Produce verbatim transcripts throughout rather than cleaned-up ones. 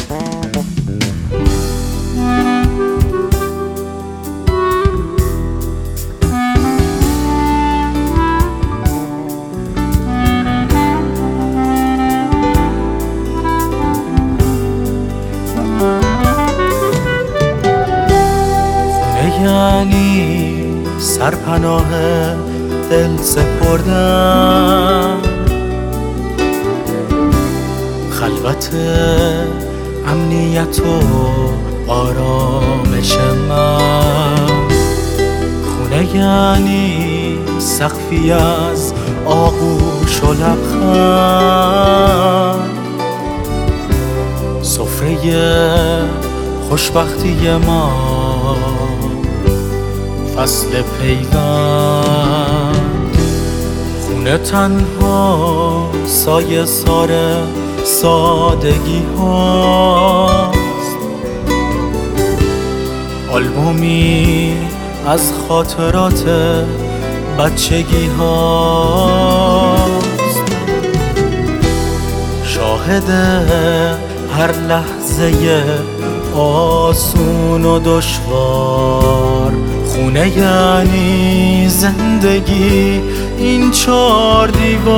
یعنی سرپناه دل سپردن، خلوت امنیت و آرامش من. خونه یعنی سقفی از آغوش و لبخند، سفره خوشبختی ما فصل پیوند. خونه تنها سایه سار سادگی هاست، آلبومی از خاطرات بچگی هاست، شاهد هر لحظه آسون و دشوار. خونه یعنی زندگی این چار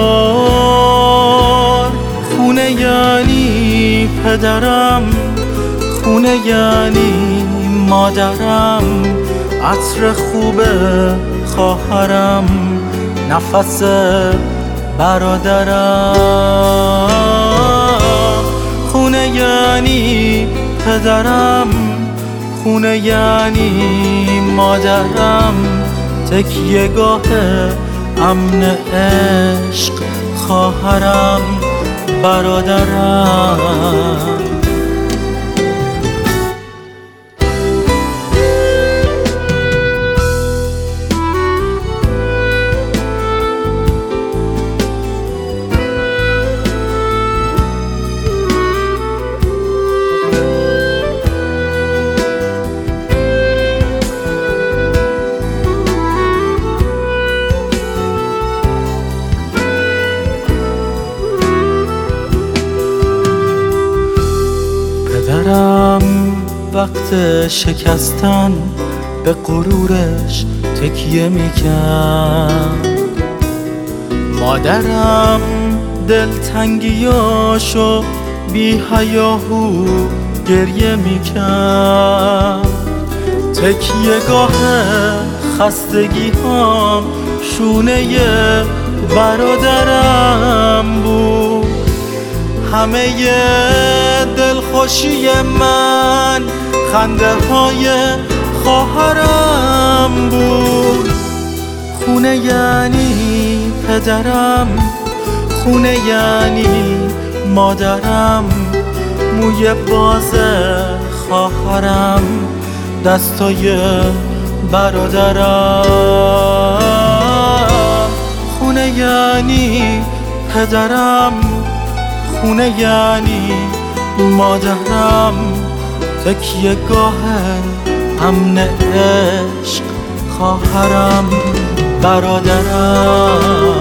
دیوار. خونه یعنی پدرم، خونه یعنی مادرم، عطر خوب خواهرم، نفس برادرم. خونه یعنی پدرم، خونه یعنی مادرم، تکیه گاه امن عشق خواهرم، برادرم. پدرم وقت شکستن به غرورش تکیه میکرد، مادرم دلتنگیاشو بی حیاهو گریه میکرد. تکیه گاه خستگی هام شونه برادرم بود، همه دلخوشی من خنده های خواهرم بود. خونه یعنی پدرم، خونه یعنی مادرم، موی باز خواهرم، دستای برادرم. خونه یعنی پدرم، خونه یعنی مادرم، تکیه گاه امن عشق خواهرم، برادرم.